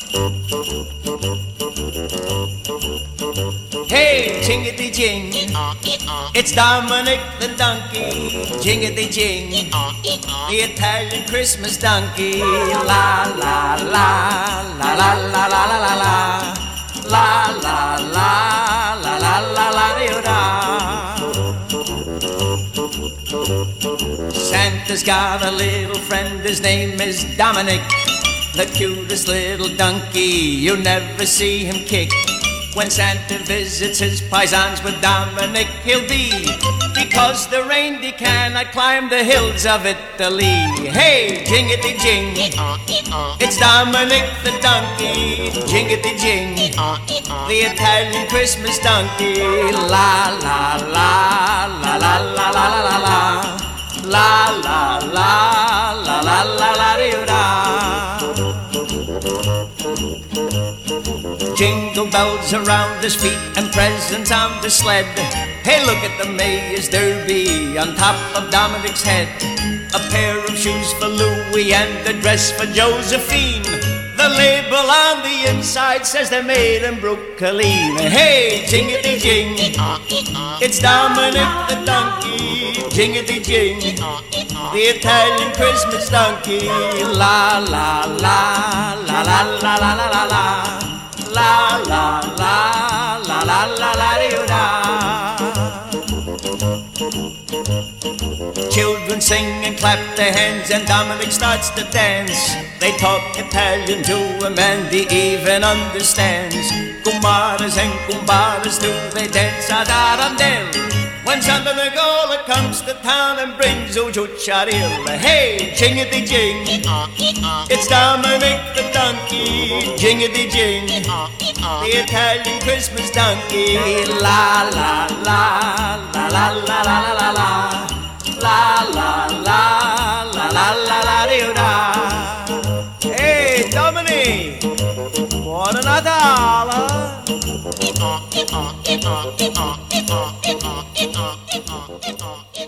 Hey, jingity jing, it's Dominic the donkey. Jingity jing, the Italian Christmas donkey. La la la la la la la la la la la la la la la la la la. Santa's got a little friend, his name is Dominic, the cutest little donkey. You never see him kick. When Santa visits his paisans with Dominic, he'll be, because the reindeer cannot climb the hills of Italy. Hey, jingity jing, it's Dominic the donkey. Jingity jing, the Italian Christmas donkey. La la la la la la la la la la la la la la la la la. Jingle bells around his feet and presents on the sled. Hey, look at the Mayor's Derby on top of Dominic's head. A pair of shoes for Louis and a dress for Josephine. The label on the inside says they're made in Brooklyn. Hey, jingity jing, it's Dominic the donkey. Jingity jing, the Italian Christmas donkey. La la la la la la la la la. La la la la la la la la. Children sing and clap their hands and Dominic starts to dance. They talk Italian to him and he even understands. Kumbaras and kumbaras do they dance ad Arundel. When Santa Nicola comes to town and brings Ujucharil. Hey, jingity jing, it's Dominic the donkey. Jingity jing, the Italian Christmas donkey. La la la la la la la la la la la la la la la la. Hey, Dominic, buon Natale.